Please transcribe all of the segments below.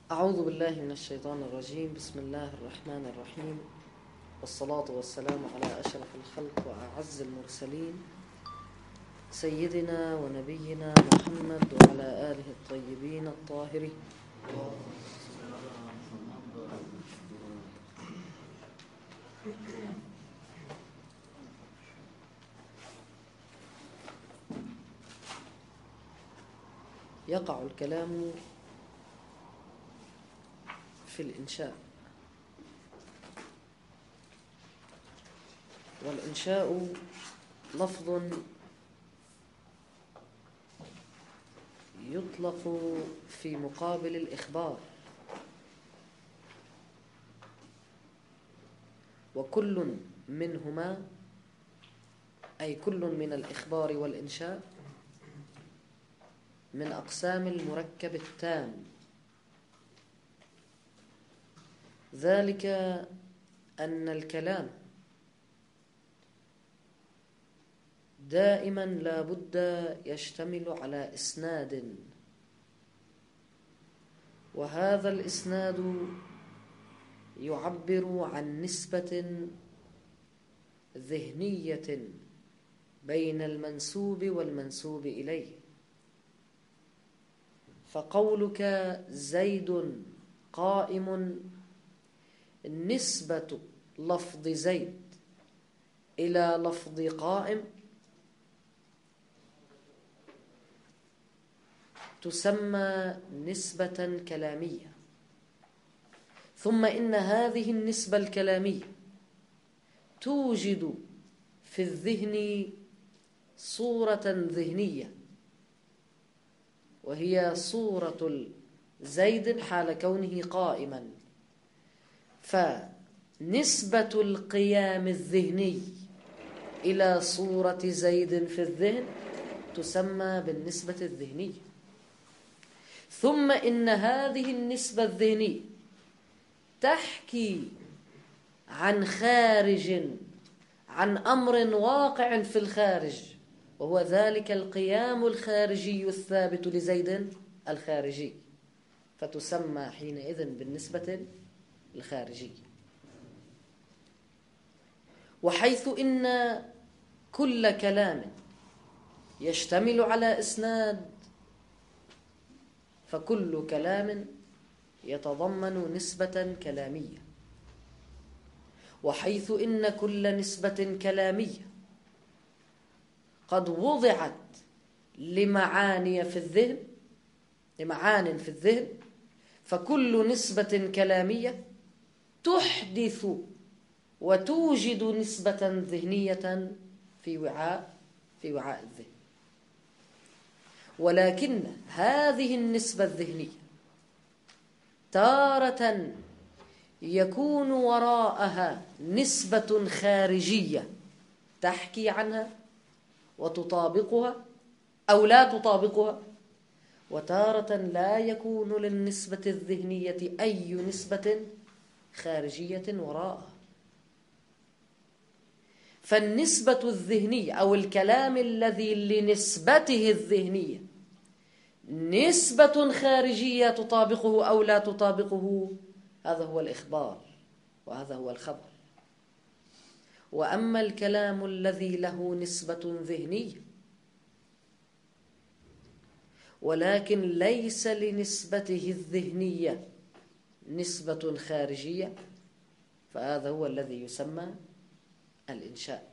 أعوذ بالله من الشيطان الرجيم. بسم الله الرحمن الرحيم، والصلاة والسلام على أشرف الخلق وأعز المرسلين سيدنا ونبينا محمد وعلى آله الطيبين الطاهرين. يقع الكلام في الإنشاء، والإنشاء لفظ يطلق في مقابل الإخبار، وكل منهما أي كل من الإخبار والإنشاء من أقسام المركب التام، ذلك أن الكلام دائما لا بد يشتمل على إسناد، وهذا الإسناد يعبر عن نسبة ذهنية بين المنسوب والمنسوب إليه. فقولك زيد قائم، نسبة لفظ زيد إلى لفظ قائم تسمى نسبة كلامية. ثم إن هذه النسبة الكلامية توجد في الذهن صورة ذهنية، وهي صورة زيد حال كونه قائما. فنسبة القيام الذهني إلى صورة زيد في الذهن تسمى بالنسبة الذهنية. ثم إن هذه النسبة الذهنية تحكي عن خارج، عن أمر واقع في الخارج، وهو ذلك القيام الخارجي الثابت لزيد الخارجي، فتسمى حينئذ بالنسبة الخارجية. وحيث إن كل كلام يشتمل على إسناد، فكل كلام يتضمن نسبة كلامية. وحيث إن كل نسبة كلامية قد وضعت لمعان في الذهن، فكل نسبة كلامية تحدث وتوجد نسبة ذهنية في وعاء الذهن. ولكن هذه النسبة الذهنية تارة يكون وراءها نسبة خارجية تحكي عنها وتطابقها أو لا تطابقها، وتارة لا يكون للنسبة الذهنية أي نسبة خارجية وراءها. فالنسبة الذهنية أو الكلام الذي لنسبته الذهنية نسبة خارجية تطابقه أو لا تطابقه، هذا هو الإخبار وهذا هو الخبر. وأما الكلام الذي له نسبة ذهنية ولكن ليس لنسبته الذهنية نسبة خارجية، فهذا هو الذي يسمى الإنشاء.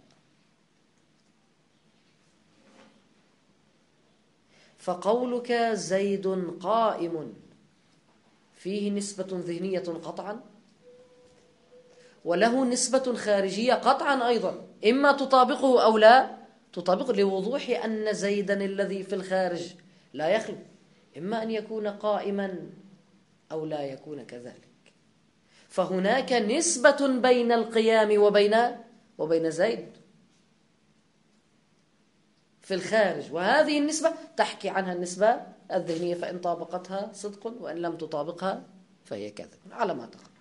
فقولك زيد قائم فيه نسبة ذهنية قطعا، وله نسبة خارجية قطعا أيضا، إما تطابقه أو لا تطابقه، لوضوح أن زيدا الذي في الخارج لا يخلو، إما أن يكون قائما أو لا يكون كذلك. فهناك نسبة بين القيام وبين زيد في الخارج، وهذه النسبة تحكي عنها النسبة الذهنية، فإن طابقتها صدق وإن لم تطابقها فهي كذب، على ما تقدم.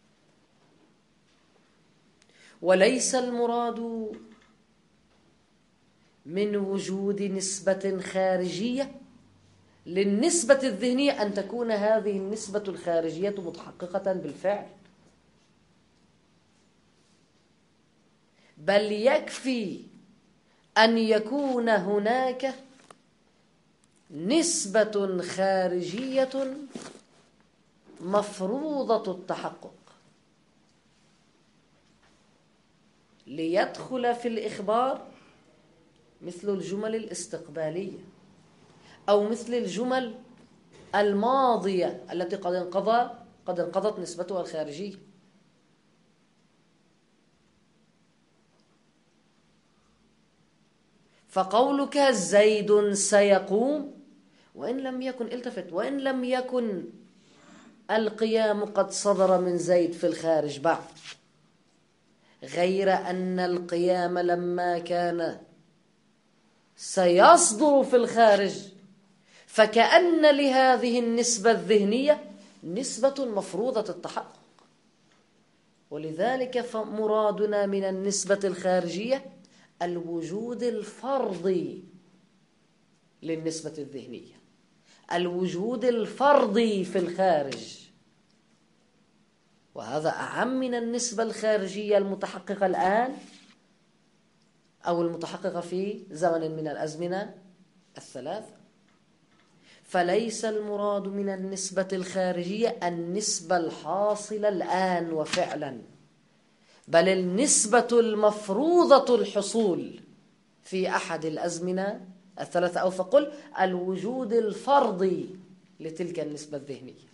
وليس المراد من وجود نسبة خارجية للنسبة الذهنية أن تكون هذه النسبة الخارجية متحققة بالفعل، بل يكفي أن يكون هناك نسبة خارجية مفروضة التحقق ليدخل في الإخبار مثل الجمل الاستقبالية أو مثل الجمل الماضية التي قد انقضت نسبتها الخارجية. فقولك زيد سيقوم وإن لم يكن، التفت، وإن لم يكن القيام قد صدر من زيد في الخارج بعد، غير أن القيام لما كان سيصدر في الخارج فكأن لهذه النسبة الذهنية نسبة مفروضة التحقق. ولذلك فمرادنا من النسبة الخارجية الوجود الفرضي للنسبة الذهنية، الوجود الفرضي في الخارج، وهذا أعم من النسبة الخارجية المتحققة الآن أو المتحققة في زمن من الأزمنة الثلاثة. فليس المراد من النسبة الخارجية النسبة الحاصلة الآن وفعلا، بل النسبة المفروضة الحصول في أحد الأزمنة الثلاثة، أو فقل الوجود الفرضي لتلك النسبة الذهنية.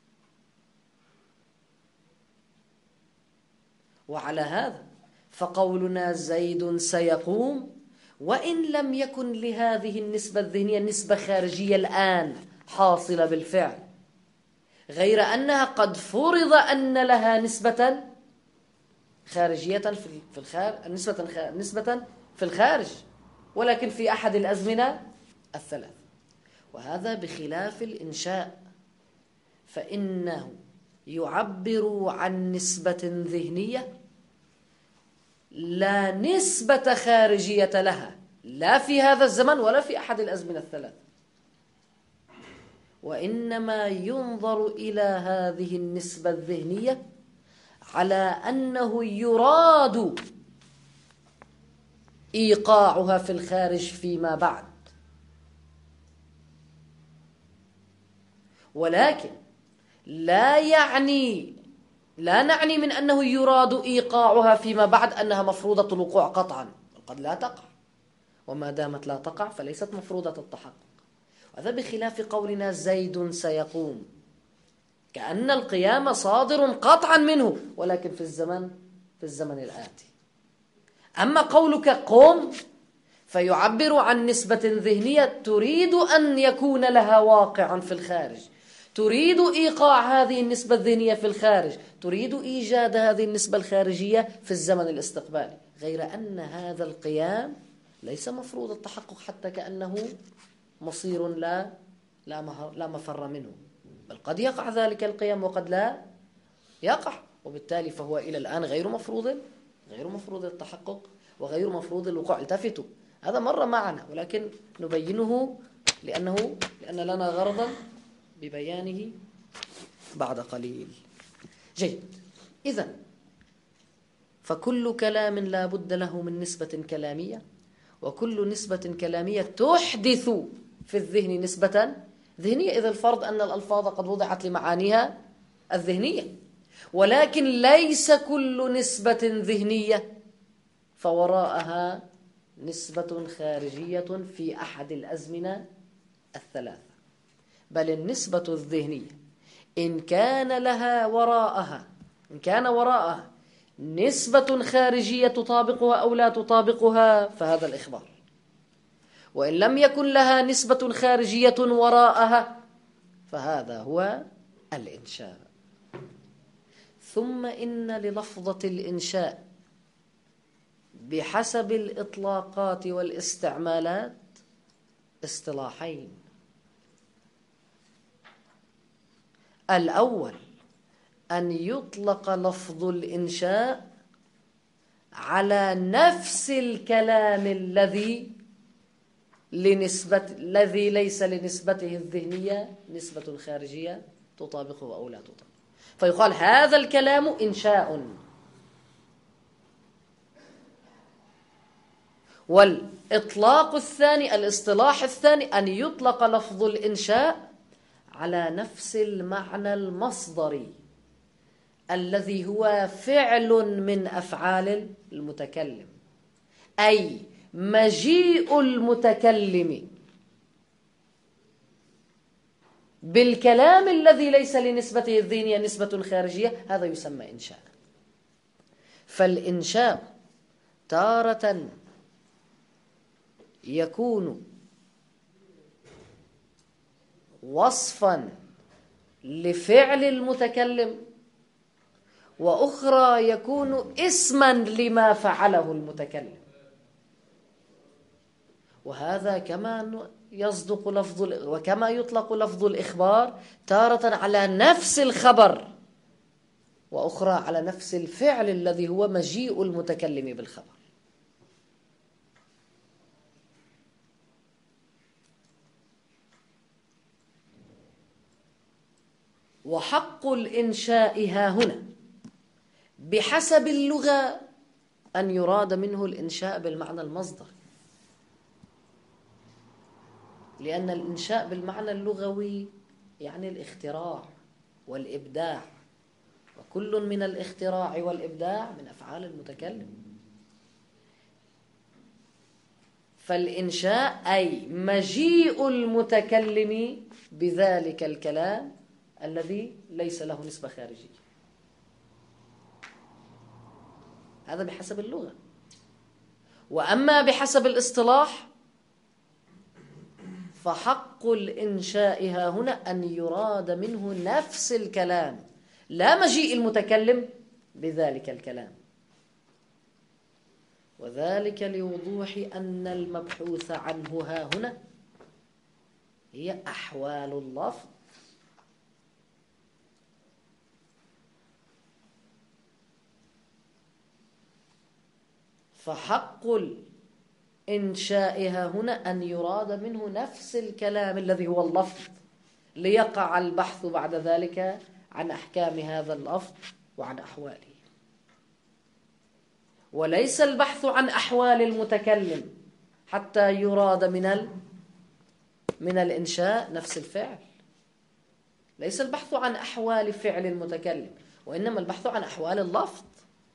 وعلى هذا فقولنا زيد سيقوم وإن لم يكن لهذه النسبة الذهنية نسبة خارجية الآن حاصلة بالفعل، غير أنها قد فرض أن لها نسبة خارجية في الخارج، نسبة في الخارج، ولكن في أحد الأزمنة الثلاث. وهذا بخلاف الإنشاء، فإنه يعبر عن نسبة ذهنية لا نسبة خارجية لها لا في هذا الزمن ولا في أحد الأزمنة الثلاث، وإنما ينظر إلى هذه النسبة الذهنية على أنه يراد إيقاعها في الخارج فيما بعد، ولكن لا نعني من أنه يراد إيقاعها فيما بعد أنها مفروضة الوقوع قطعا، قد لا تقع، وما دامت لا تقع فليست مفروضة التحقق. وهذا بخلاف قولنا زيد سيقوم، كأن القيام صادر قطعا منه ولكن في الزمن الآتي. أما قولك قم فيعبر عن نسبة ذهنية تريد أن يكون لها واقعا في الخارج، تريد إيقاع هذه النسبة الذهنية في الخارج، تريد إيجاد هذه النسبة الخارجية في الزمن الاستقبالي، غير أن هذا القيام ليس مفروض التحقق حتى كأنه مصير لا مفر منه، بل قد يقع ذلك القيام وقد لا يقع، وبالتالي فهو إلى الآن غير مفروض التحقق وغير مفروض الوقوع. التفتوا، هذا مر معنا ولكن نبينه لأن لنا غرضا ببيانه بعد قليل. جيد، إذن فكل كلام لا بد له من نسبة كلامية، وكل نسبة كلامية تحدث في الذهن نسبة ذهنية، إذا الفرض أن الألفاظ قد وضعت لمعانيها الذهنية، ولكن ليس كل نسبة ذهنية فوراءها نسبة خارجية في أحد الأزمنة الثلاثة، بل النسبة الذهنية إن كان وراءها نسبة خارجية تطابقها أو لا تطابقها فهذا الإخبار، وإن لم يكن لها نسبة خارجية وراءها فهذا هو الإنشاء. ثم إن للفظة الإنشاء بحسب الإطلاقات والاستعمالات اصطلاحين: الأول أن يطلق لفظ الإنشاء على نفس الكلام الذي الذي ليس لنسبته الذهنية نسبة خارجية تطابقه أو لا تطابقه، فيقال هذا الكلام إنشاء. والإطلاق الثاني، الاصطلاح الثاني، أن يطلق لفظ الإنشاء على نفس المعنى المصدري الذي هو فعل من أفعال المتكلم، أي مجيء المتكلم بالكلام الذي ليس لنسبته الذهنية نسبة خارجية، هذا يسمى إنشاء. فالإنشاء تارة يكون وصفا لفعل المتكلم، وأخرى يكون اسما لما فعله المتكلم. وهذا كما يصدق وكما يطلق لفظ الإخبار تارة على نفس الخبر، وأخرى على نفس الفعل الذي هو مجيء المتكلم بالخبر. وحق الإنشاء ها هنا بحسب اللغة أن يراد منه الإنشاء بالمعنى المصدر، لأن الإنشاء بالمعنى اللغوي يعني الاختراع والإبداع، وكل من الاختراع والإبداع من أفعال المتكلم. فالإنشاء أي مجيء المتكلم بذلك الكلام الذي ليس له نسبة خارجية، هذا بحسب اللغة. وأما بحسب الاصطلاح فحق الإنشاء ها هنا أن يراد منه نفس الكلام، لا مجيء المتكلم بذلك الكلام، وذلك لوضوح أن المبحوث عنه ها هنا هي أحوال اللفظ. فحق الإنشاء ها هنا أن يراد منه نفس الكلام الذي هو اللفظ، ليقع البحث بعد ذلك عن أحكام هذا اللفظ وعن أحواله، وليس البحث عن أحوال المتكلم حتى يراد من الإنشاء نفس الفعل. ليس البحث عن أحوال فعل المتكلم، وإنما البحث عن أحوال اللفظ.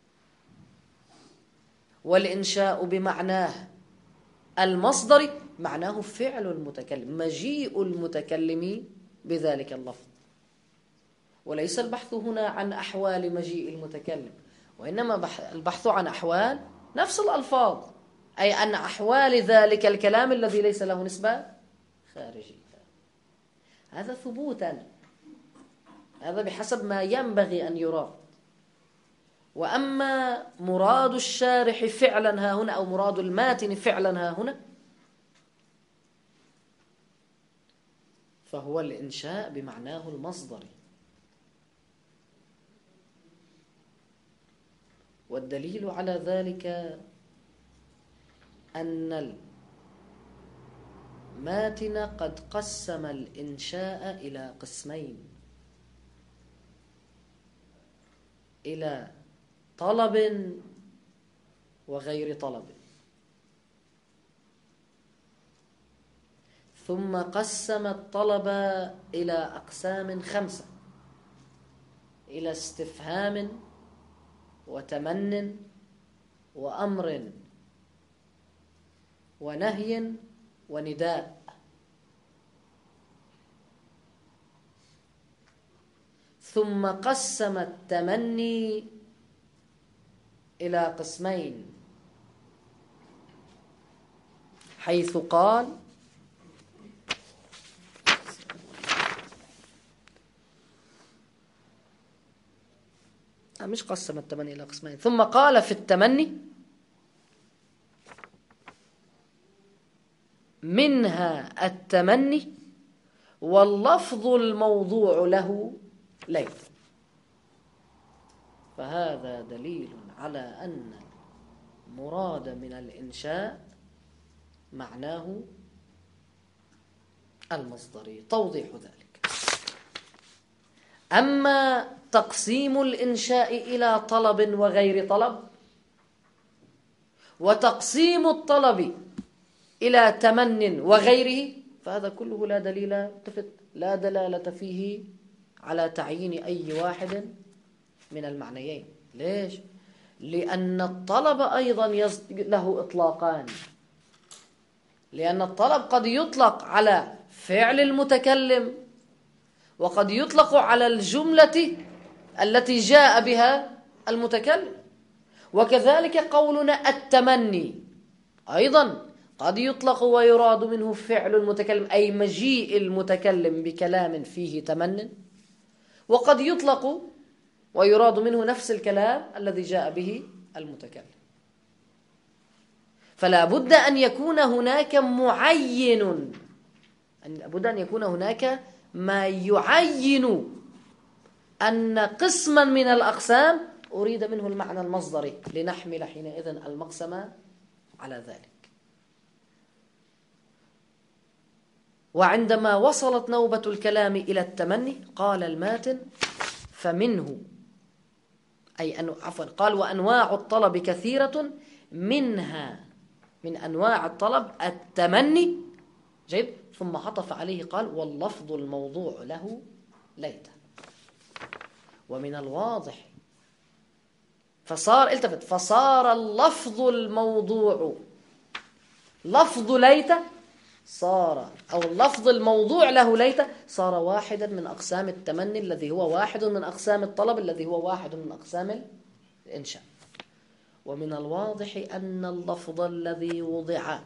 والإنشاء بمعناه المصدر معناه فعل المتكلم، مجيء المتكلم بذلك اللفظ، وليس البحث هنا عن أحوال مجيء المتكلم، وإنما البحث عن أحوال نفس الألفاظ، أي أن أحوال ذلك الكلام الذي ليس له نسبة خارجية. هذا ثبوتا، هذا بحسب ما ينبغي أن يراد. وأما مراد الشارح فعلا ها هنا، أو مراد الماتن فعلا ها هنا، فهو الإنشاء بمعناه المصدري. والدليل على ذلك أن الماتن قد قسم الإنشاء إلى قسمين: إلى طلب وغير طلب، ثم قسم الطلب إلى أقسام 5: إلى استفهام وتمن وأمر ونهي ونداء. ثم قسم التمني إلى قسمين، حيث قال: مش قسم التمني إلى قسمين، ثم قال في التمني: منها التمني واللفظ الموضوع له ليس. فهذا دليل على أن المراد من الإنشاء معناه المصدري. توضيح ذلك: أما تقسيم الإنشاء إلى طلب وغير طلب، وتقسيم الطلب إلى تمن وغيره، فهذا كله لا دلالة فيه على تعيين أي واحد من المعنيين. ليش؟ لأن الطلب أيضا له إطلاقان. لأن الطلب قد يطلق على فعل المتكلم، وقد يطلق على الجملة التي جاء بها المتكلم. وكذلك قولنا التمني أيضا قد يطلق ويراد منه فعل المتكلم، أي مجيء المتكلم بكلام فيه تمن، وقد يطلق ويراد منه نفس الكلام الذي جاء به المتكلم. فلا بد أن يكون هناك معين، لابد أن يكون هناك ما يعين أن قسما من الأقسام أريد منه المعنى المصدري، لنحمل حينئذ المقسم على ذلك. وعندما وصلت نوبة الكلام إلى التمني قال الماتن: فمنه، قال: وأنواع الطلب كثيرة، منها من أنواع الطلب التمني. جيد. ثم عطف عليه قال: واللفظ الموضوع له ليت. ومن الواضح فصار اللفظ الموضوع، لفظ ليت صار، أو اللفظ الموضوع له ليت صار واحدا من أقسام التمني، الذي هو واحد من أقسام الطلب، الذي هو واحد من أقسام الإنشاء. ومن الواضح أن اللفظ الذي وضع،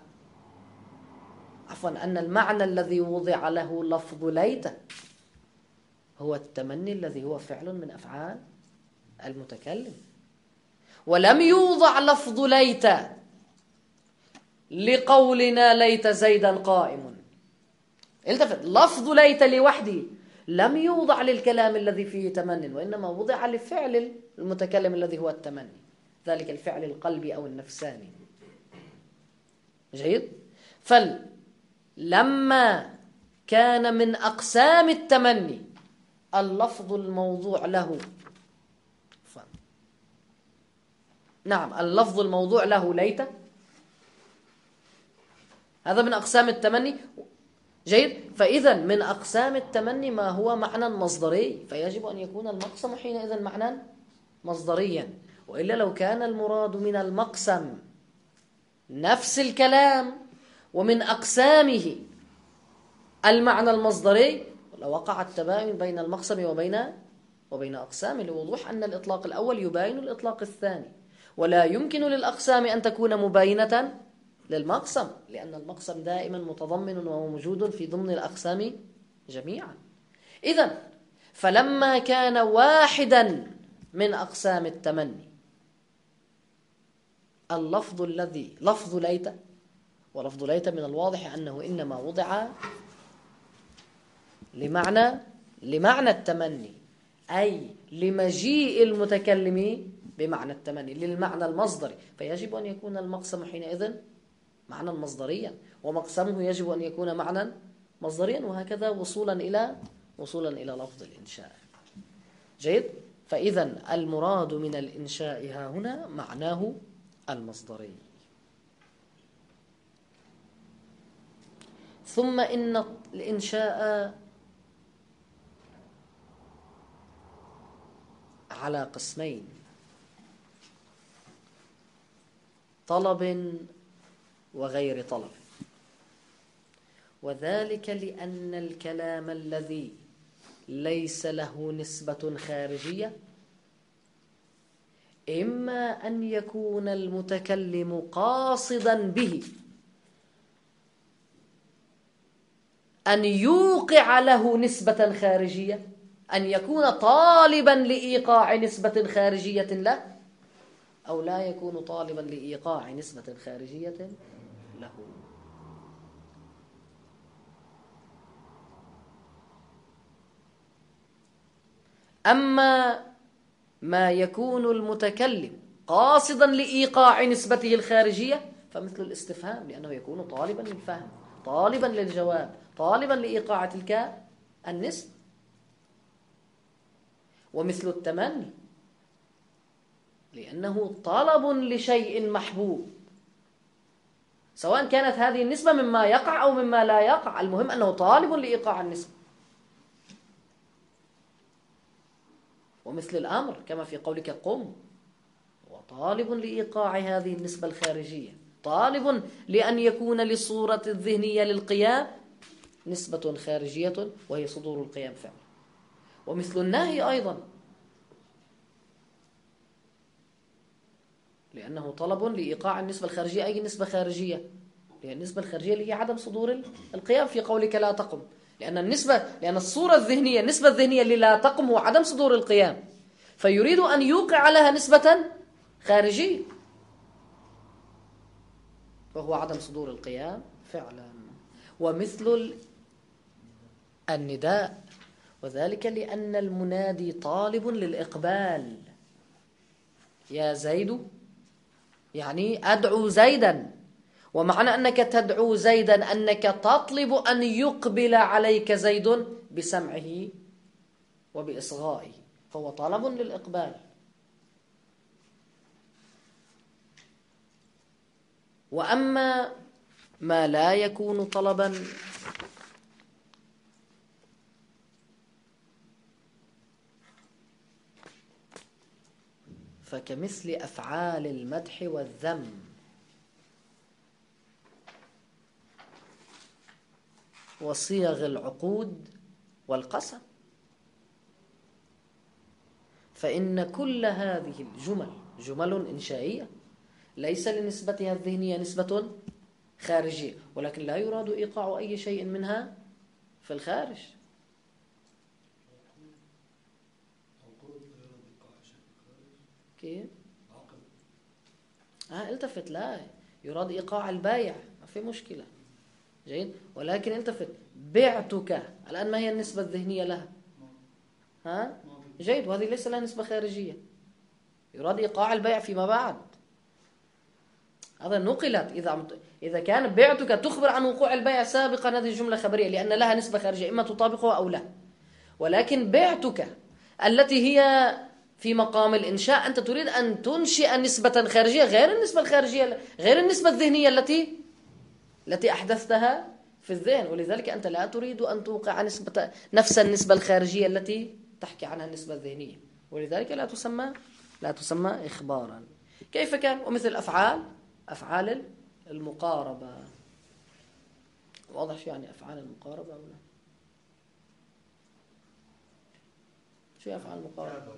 أن المعنى الذي وضع له لفظ ليت هو التمني الذي هو فعل من أفعال المتكلم. ولم يوضع لفظ ليت لقولنا ليت زيدا قائم. لفظ ليت لوحده لم يوضع للكلام الذي فيه تمن، وإنما وضع لفعل المتكلم الذي هو التمني، ذلك الفعل القلبي أو النفساني. جيد. فلما كان من أقسام التمني اللفظ الموضوع له، اللفظ الموضوع له ليت، هذا من أقسام التمني. جيد. فإذا من أقسام التمني ما هو معنى مصدري، فيجب أن يكون المقسم حينئذ معنى مصدريا، وإلا لو كان المراد من المقسم نفس الكلام ومن أقسامه المعنى المصدري لوقع التباين بين المقسم وبين أقسامه، لوضوح أن الإطلاق الأول يباين الإطلاق الثاني، ولا يمكن للأقسام أن تكون مباينة للمقسم، لأن المقسم دائما متضمن وهو موجود في ضمن الأقسام جميعا. إذن فلما كان واحدا من أقسام التمني اللفظ الذي لفظ ليت، ولفظ ليت من الواضح أنه إنما وضع لمعنى التمني، أي لمجيء المتكلم بمعنى التمني، للمعنى المصدري، فيجب أن يكون المقسم حينئذ معنى مصدريا، ومقسمه يجب أن يكون معنى مصدريا، وهكذا وصولا إلى لفظ الإنشاء. جيد. فإذا المراد من الإنشاء ها هنا معناه المصدري. ثم إن الإنشاء على قسمين: طلب وغير طلب. وذلك لأن الكلام الذي ليس له نسبة خارجية إما أن يكون المتكلم قاصدا به أن يوقع له نسبة خارجية، أن يكون طالبا لإيقاع نسبة خارجية له، أو لا يكون طالبا لإيقاع نسبة خارجية له. أما ما يكون المتكلم قاصدا لإيقاع نسبته الخارجية فمثل الاستفهام، لأنه يكون طالبا للفهم، طالبا للجواب، طالبا لإيقاع تلك النسبة. ومثل التمني لأنه طلب لشيء محبوب، سواء كانت هذه النسبة مما يقع أو مما لا يقع، المهم أنه طالب لإيقاع النسبة. ومثل الأمر كما في قولك قم، وطالب لإيقاع هذه النسبة الخارجية، طالب لأن يكون للصورة الذهنية للقيام نسبة خارجية وهي صدور القيام فعلا. ومثل النهي أيضا لأنه طلب لإيقاع النسبة الخارجية. أي نسبة خارجية؟ هي النسبة الخارجية اللي هي عدم صدور القيام في قولك لا تقم، لأن الصورة الذهنية، النسبة الذهنية اللي لا تقم هو عدم صدور القيام، فيريد أن يوقع لها نسبة خارجية وهو عدم صدور القيام فعلا. ومثل النداء، وذلك لأن المنادي طالب للإقبال. يا زيد يعني أدعو زيدا، ومعنى أنك تدعو زيدا أنك تطلب أن يقبل عليك زيد بسمعه وبإصغائه، فهو طلب للإقبال. وأما ما لا يكون طلبا فكمثل أفعال المدح والذم وصيغ العقود والقسم، فإن كل هذه الجمل جمل إنشائية ليس لنسبتها الذهنية نسبة خارجية، ولكن لا يراد إيقاع أي شيء منها في الخارج. كيف؟ التفت، لا يراد إيقاع البايع، ما في مشكلة، جيد، ولكن التفت بعتك الآن ما هي النسبة الذهنية لها؟ جيد، وهذه ليس لها نسبة خارجية، يراد إيقاع البيع فيما بعد. هذا نقلت، إذا كان بعتك تخبر عن وقوع البيع سابقا، هذه جملة خبرية لأن لها نسبة خارجية إما تطابقها أو لا. ولكن بعتك التي هي في مقام الإنشاء، أنت تريد أن تنشئ نسبة خارجية غير النسبة الخارجية، غير النسبة الذهنية التي أحدثتها في الذهن، ولذلك أنت لا تريد أن توقع نفس النسبة الخارجية التي تحكي عنها النسبة الذهنية، ولذلك لا تسمى إخبارا. كيف كان؟ ومثل أفعال المقاربة، واضح شو يعني أفعال المقاربة ولا؟ شو أفعال المقاربة؟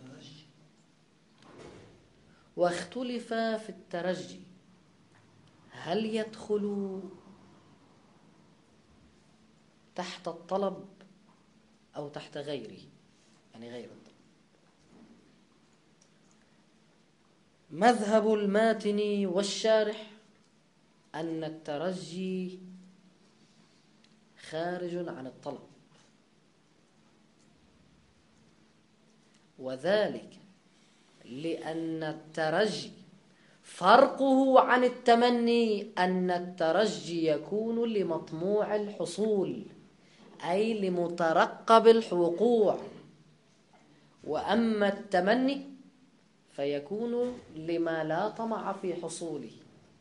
واختلف في الترجي هل يدخل تحت الطلب أو تحت غيره، يعني غير الطلب. مذهب الماتني والشارح أن الترجي خارج عن الطلب، وذلك لأن الترجي فرقه عن التمني أن الترجي يكون لمطموع الحصول، أي لمترقب الوقوع، وأما التمني فيكون لما لا طمع في حصوله.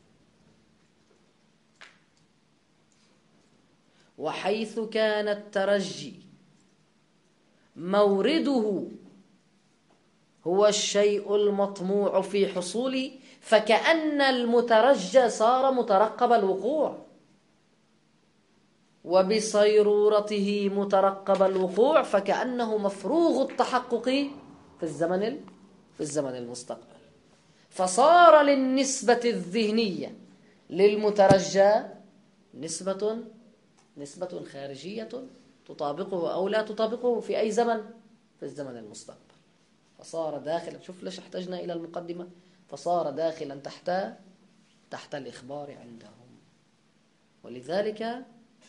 وحيث كان الترجي مورده هو الشيء المطموع في حصوله، فكأن المترجى صار مترقب الوقوع، وبصيرورته مترقب الوقوع فكأنه مفروغ التحقق في الزمن المستقبل، فصار للنسبة الذهنية للمترجى نسبة خارجية تطابقه أو لا تطابقه في أي زمن، في الزمن المستقبل، فصار داخلا. شوف ليش احتجنا إلى المقدمة، فصار داخلا تحت الإخبار عندهم. ولذلك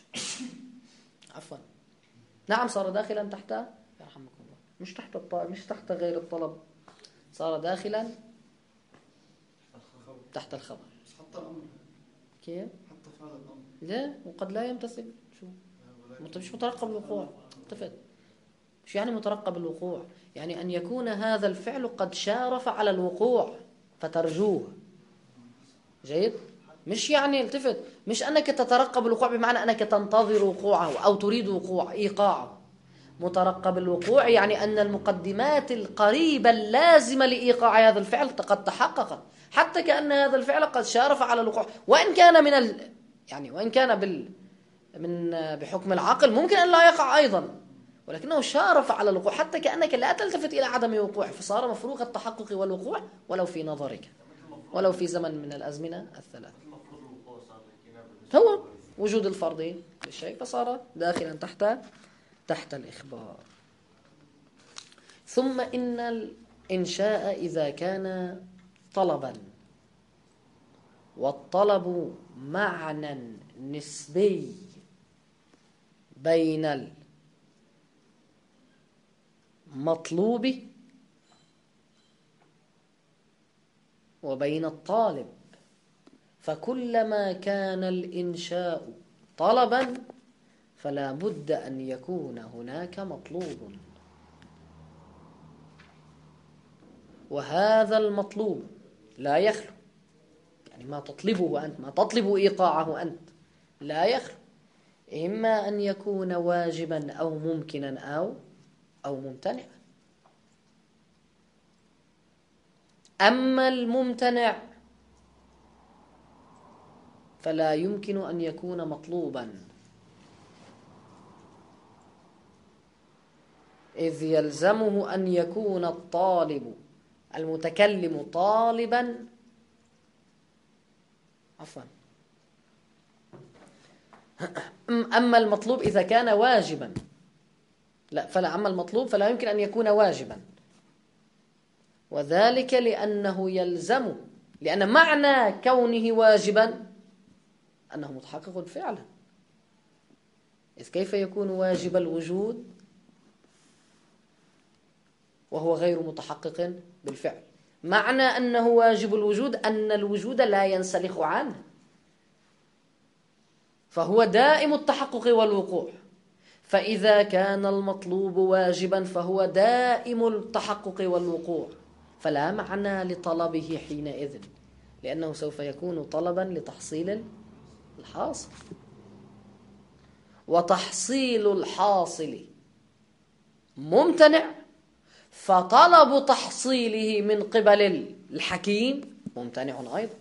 نعم صار داخلا تحت، يرحمكم الله، مش تحت غير الطلب، صار داخلا تحت الخبر. حتى الأمر كيف؟ حتى فعل الأمر لا، وقد لا يمتثل. شو مش مترقب الوقوع. اتفق. مش يعني مترقب الوقوع، يعني أن يكون هذا الفعل قد شارف على الوقوع فترجوه. جيد. مش يعني التفت، مش أنك تترقب الوقوع بمعنى أنك تنتظر وقوعه أو تريد إيقاعه. مترقب الوقوع يعني أن المقدمات القريبة اللازمة لإيقاع هذا الفعل قد تحققت، حتى كأن هذا الفعل قد شارف على الوقوع، وإن كان يعني وإن كان بحكم العقل ممكن أن لا يقع أيضا، ولكنه شارف على الوقوع، حتى كأنك لا تلتفت إلى عدم وقوعه، فصار مفروغ التحقق والوقوع ولو في نظرك، ولو في زمن من الأزمنة الثلاث. هو وجود الفرض للشيء فصار داخلا تحت الإخبار. ثم إن الإنشاء إذا كان طلبا، والطلب معنى نسبي بين المطلوب وبين الطالب، فكلما كان الإنشاء طلبا فلا بد أن يكون هناك مطلوب، وهذا المطلوب لا يخلو، يعني ما تطلبه أنت، ما تطلب إيقاعه أنت، لا يخلو إما أن يكون واجبا أو ممكنا أو ممتنعا. أما الممتنع فلا يمكن أن يكون مطلوبا، إذ يلزمه أن يكون الطالب المتكلم طالبا أما المطلوب إذا كان واجبا أما المطلوب فلا يمكن أن يكون واجبا، وذلك لأنه يلزم، لأن معنى كونه واجبا أنه متحقق فعلا، إذ كيف يكون واجب الوجود وهو غير متحقق بالفعل؟ معنى أنه واجب الوجود أن الوجود لا ينسلخ عنه، فهو دائم التحقق والوقوع، فإذا كان المطلوب واجبا فهو دائم التحقق والوقوع، فلا معنى لطلبه حينئذ، لأنه سوف يكون طلبا لتحصيل الحاصل، وتحصيل الحاصل ممتنع، فطلب تحصيله من قبل الحكيم ممتنع أيضا.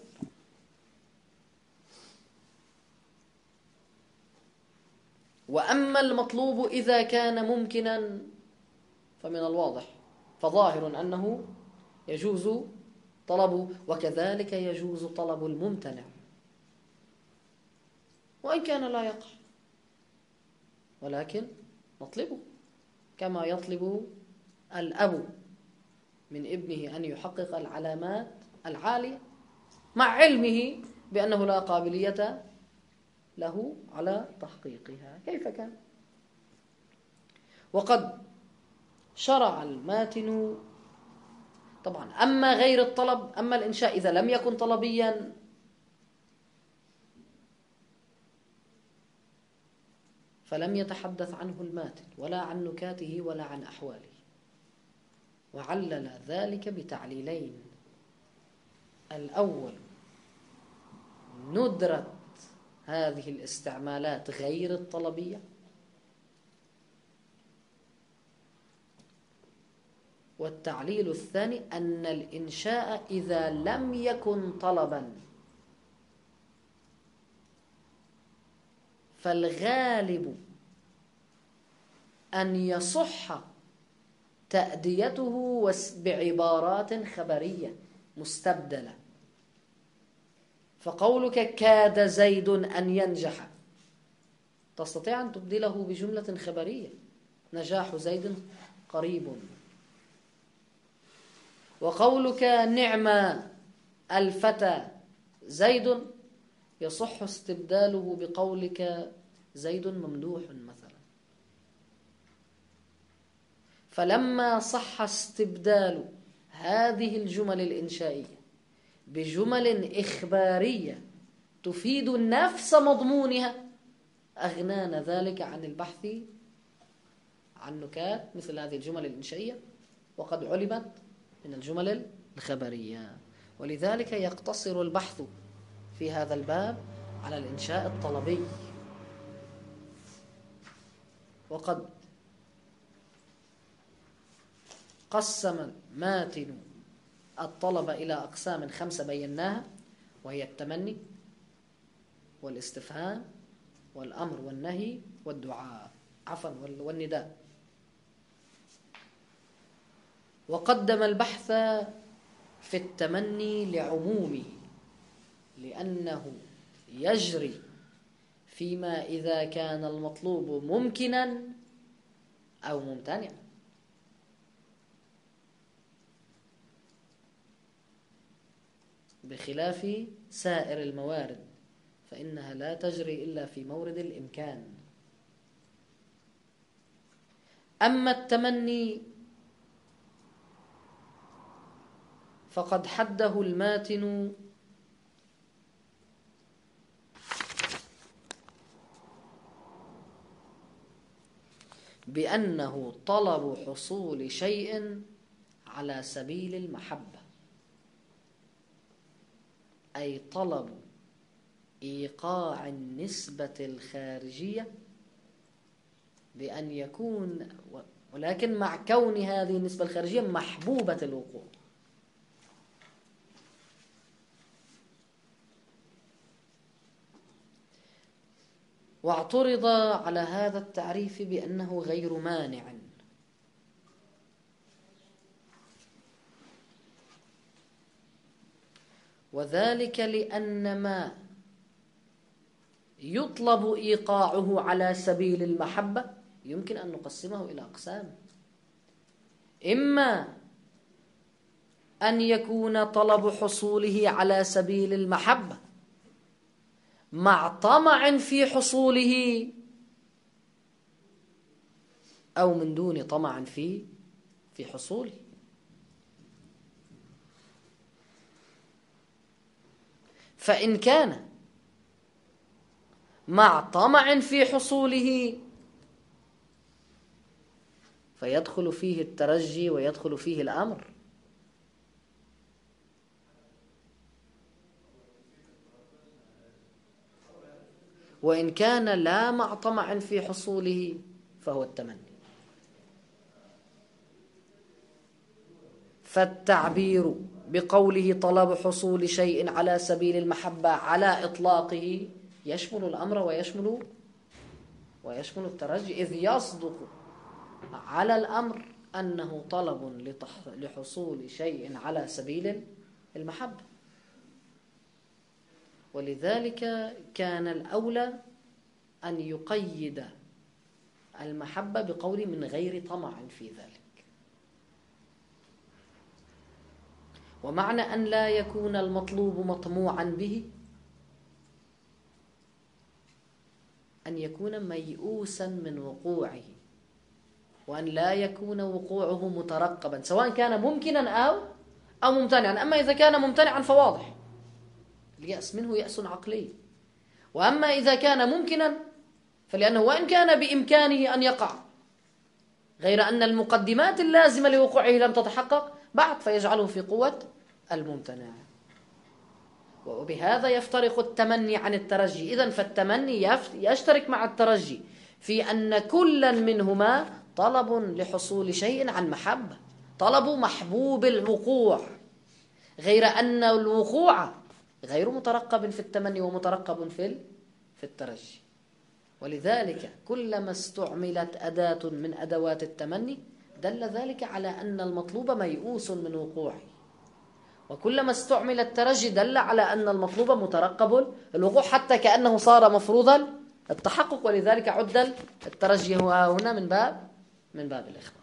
وأما المطلوب إذا كان ممكنا فمن الواضح فظاهر أنه يجوز طلبه، وكذلك يجوز طلب الممتنع وإن كان لا يقع، ولكن نطلبه كما يطلب الأب من ابنه أن يحقق العلامات العالية مع علمه بأنه لا قابلية له على تحقيقها كيف كان. وقد شرع الماتن طبعا أما غير الطلب، أما الإنشاء إذا لم يكن طلبيا فلم يتحدث عنه الماتن ولا عن نكاته ولا عن أحواله، وعلل ذلك بتعليلين: الأول ندرة هذه الاستعمالات غير الطلبية، والتعليل الثاني أن الإنشاء إذا لم يكن طلبا فالغالب أن يصح تأديته بعبارات خبرية مستبدلة، فقولك كاد زيد أن ينجح تستطيع أن تبدله بجملة خبرية: نجاح زيد قريب. وقولك نعم الفتى زيد يصح استبداله بقولك زيد ممدوح مثلا. فلما صح استبدال هذه الجمل الإنشائية بجمل إخبارية تفيد نفس مضمونها أغنانا ذلك عن البحث عن نكات مثل هذه الجمل الإنشائية، وقد علمت من الجمل الخبرية. ولذلك يقتصر البحث في هذا الباب على الإنشاء الطلبي. وقد قسم الماتن الطلب إلى أقسام 5 بيناها، وهي التمني والاستفهام والأمر والنهي والدعاء، عفوا والنداء. وقدم البحث في التمني لعمومه، لأنه يجري فيما إذا كان المطلوب ممكنا أو ممتنعا، بخلاف سائر الموارد فإنها لا تجري إلا في مورد الإمكان. أما التمني فقد حده الماتن بأنه طلب حصول شيء على سبيل المحبة، أي طلب إيقاع النسبة الخارجية بأن يكون، ولكن مع كون هذه النسبة الخارجية محبوبة الوقوع. واعترض على هذا التعريف بأنه غير مانع، وذلك لأن ما يطلب إيقاعه على سبيل المحبة يمكن أن نقسمه إلى أقسام: إما أن يكون طلب حصوله على سبيل المحبة مع طمع في حصوله، أو من دون طمع في حصوله. فإن كان مع طمع في حصوله فيدخل فيه الترجي ويدخل فيه الأمر. وإن كان لا مع طمع في حصوله فهو التمني. فالتعبير بقوله طلب حصول شيء على سبيل المحبة على إطلاقه يشمل الأمر ويشمل الترجي، إذ يصدق على الأمر أنه طلب لحصول شيء على سبيل المحبة. ولذلك كان الأولى أن يقيد المحبة بقول من غير طمع في ذلك. ومعنى أن لا يكون المطلوب مطموعا به أن يكون ميؤوسا من وقوعه، وأن لا يكون وقوعه مترقبا سواء كان ممكنا أو ممتنعا. أما إذا كان ممتنعا فواضح اليأس منه يأس عقلي، وأما إذا كان ممكنا فلأنه وإن كان بإمكانه أن يقع، غير أن المقدمات اللازمة لوقوعه لم تتحقق بعد، فيجعله في قوة الممتنع. وبهذا يفترق التمني عن الترجي. إذن فالتمني يشترك مع الترجي في أن كلا منهما طلب لحصول شيء عن محبة، طلب محبوب الوقوع، غير أن الوقوع غير مترقب في التمني ومترقب في الترجي. ولذلك كلما استعملت أداة من أدوات التمني دل ذلك على أن المطلوب ميؤوس من وقوعه، وكلما استعمل الترجي دل على أن المطلوب مترقب الوقوع، حتى كأنه صار مفروضا التحقق. ولذلك عد الترجي هو هنا من باب الإخبار.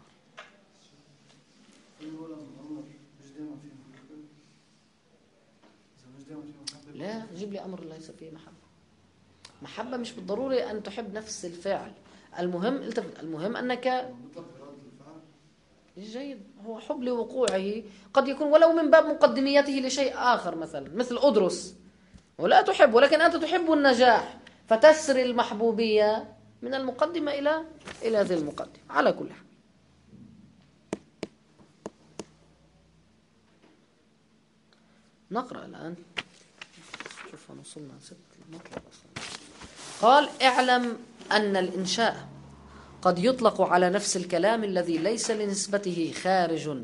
لا، جيب لي أمر ليس فيه محبة مش بالضروري أن تحب نفس الفعل. المهم أنك جيد، هو حب لوقوعه قد يكون ولو من باب مقدميته لشيء آخر، مثلا مثل أدرس ولا تحب، ولكن أنت تحب النجاح، فتسري المحبوبية من المقدمة إلى ذي المقدمة. على كل حال، نقرأ الآن. شوف وصلنا ست المطلب أصلا. قال: اعلم أن الإنشاء قد يطلق على نفس الكلام الذي ليس لنسبته خارج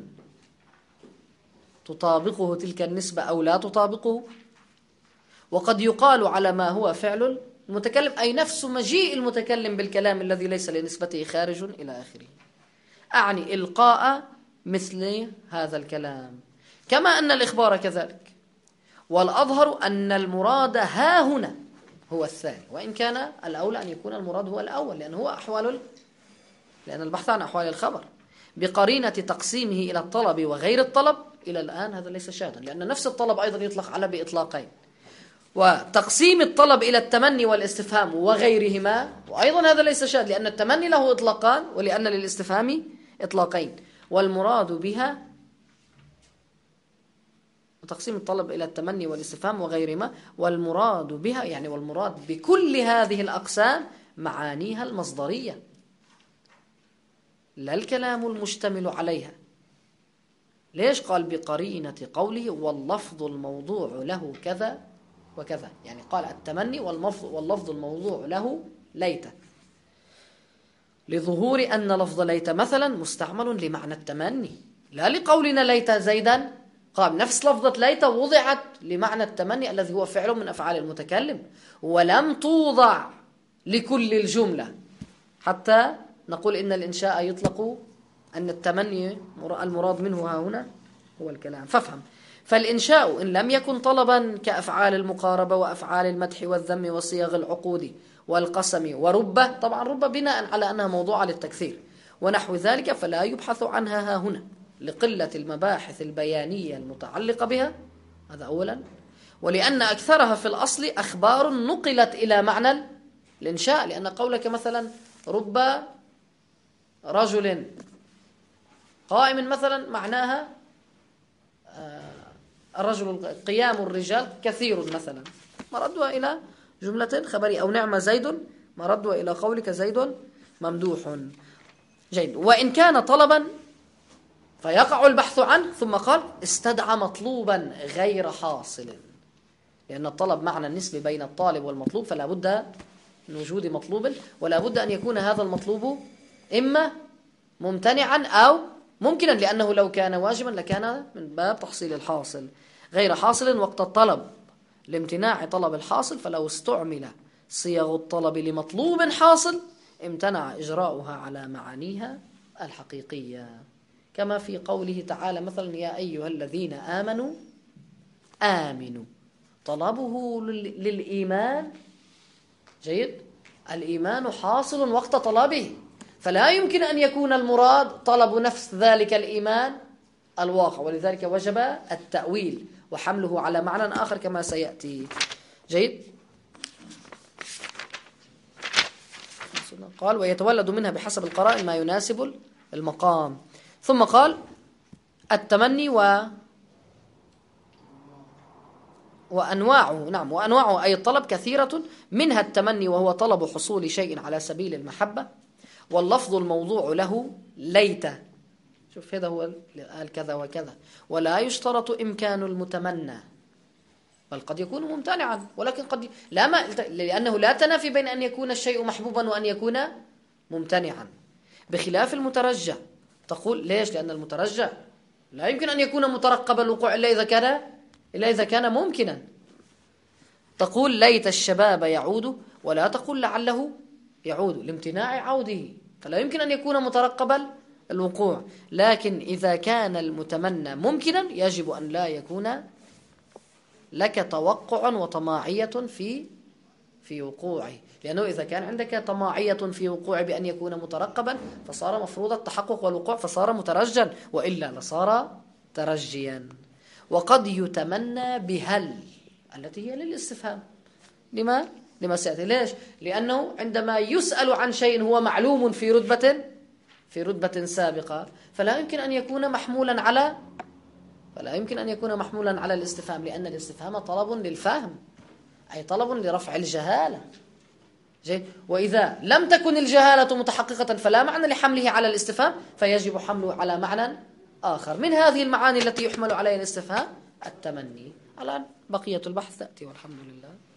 تطابقه تلك النسبة أو لا تطابقه، وقد يقال على ما هو فعل المتكلم، أي نفس مجيء المتكلم بالكلام الذي ليس لنسبته خارج إلى آخره. أعني إلقاء مثل هذا الكلام، كما أن الإخبار كذلك. والأظهر أن المراد ها هنا هو الثاني، وإن كان الأولى أن يكون المراد هو الأول، لأن البحث عن أحوال الخبر بقرينة تقسيمه إلى الطلب وغير الطلب إلى الآن هذا ليس شاذا، لأن نفس الطلب أيضا يطلق على بإطلاقين، وتقسيم الطلب إلى التمني والاستفهام وغيرهما وأيضا هذا ليس شاذ، لأن التمني له إطلاقان ولأن للاستفهام إطلاقين. والمراد بها تقسيم الطلب إلى التمني والاستفهام وغيرهما، والمراد بها يعني والمراد بكل هذه الأقسام معانيها المصدرية، لا الكلام المشتمل عليها. ليش قال بقرينة قوله واللفظ الموضوع له كذا وكذا؟ يعني قال التمني واللفظ الموضوع له ليت، لظهور أن لفظ ليت مثلا مستعمل لمعنى التمني، لا لقولنا ليت زيدا. قال نفس لفظة ليت وضعت لمعنى التمني الذي هو فعل من أفعال المتكلم، ولم توضع لكل الجملة، حتى نقول إن الإنشاء يطلق أن التمني المراد منه ها هنا هو الكلام. فافهم، فالإنشاء إن لم يكن طلبا كأفعال المقاربة وأفعال المدح والذم وصيغ العقود والقسم وربة، طبعا ربة بناء على أنها موضوعة للتكثير ونحو ذلك، فلا يبحث عنها ها هنا لقلة المباحث البيانية المتعلقة بها، هذا أولا، ولأن أكثرها في الأصل أخبار نقلت إلى معنى الإنشاء، لأن قولك مثلا رب رجل قائم مثلا معناها الرجل قيام الرجال كثير مثلا، مردها إلى جملة خبرية، أو نعم زيد مردها إلى قولك زيد ممدوح. جيد. وإن كان طلبا فيقع البحث عنه، ثم قال استدعى مطلوبا غير حاصل، لأن الطلب معنى النسبة بين الطالب والمطلوب، فلا بد من وجود مطلوب، ولا بد أن يكون هذا المطلوب إما ممتنعا أو ممكنا، لأنه لو كان واجبا لكان من باب تحصيل الحاصل. غير حاصل وقت الطلب لامتناع طلب الحاصل، فلو استعمل صيغ الطلب لمطلوب حاصل امتنع إجراؤها على معانيها الحقيقية، كما في قوله تعالى مثلا يا أيها الذين آمنوا آمنوا، طلبه للإيمان. جيد. الإيمان حاصل وقت طلبه، فلا يمكن أن يكون المراد طلب نفس ذلك الإيمان الواقع، ولذلك وجب التأويل وحمله على معنى آخر كما سيأتي. جيد. قال ويتولد منها بحسب القرائن ما يناسب المقام. ثم قال التمني وأنواعه، نعم، وأنواعه أي الطلب كثيرة، منها التمني وهو طلب حصول شيء على سبيل المحبة، واللفظ الموضوع له ليت، شوف هذا هو قال كذا وكذا، ولا يشترط إمكان المتمنى، بل قد يكون ممتنعا، ولكن قد لأنه لا تنافي بين أن يكون الشيء محبوبا وأن يكون ممتنعا، بخلاف المترجع. تقول ليش؟ لأن المترجع لا يمكن أن يكون مترقب الوقوع إلا إذا كان ممكنا. تقول ليت الشباب يعود، ولا تقول لعله يعود لامتناع عوده، فلا يمكن أن يكون مترقب الوقوع. لكن إذا كان المتمنى ممكنا يجب أن لا يكون لك توقع وطماعية في وقوعه، لأنه إذا كان عندك طماعية في وقوع بأن يكون مترقبا فصار مفروض التحقق والوقوع، فصار مترجا، وإلا لصار ترجيا. وقد يتمنى بهل التي هي للاستفهام. لما سيأتي. ليش؟ لأنه عندما يسأل عن شيء هو معلوم في رتبة سابقة، فلا يمكن أن يكون محمولا على الاستفهام، لأن الاستفهام طلب للفهم، أي طلب لرفع الجهالة، وإذا لم تكن الجهالة متحققة فلا معنى لحمله على الاستفهام، فيجب حمله على معنى آخر. من هذه المعاني التي يحمل عليها الاستفهام التمني. الآن بقية البحث تأتي والحمد لله.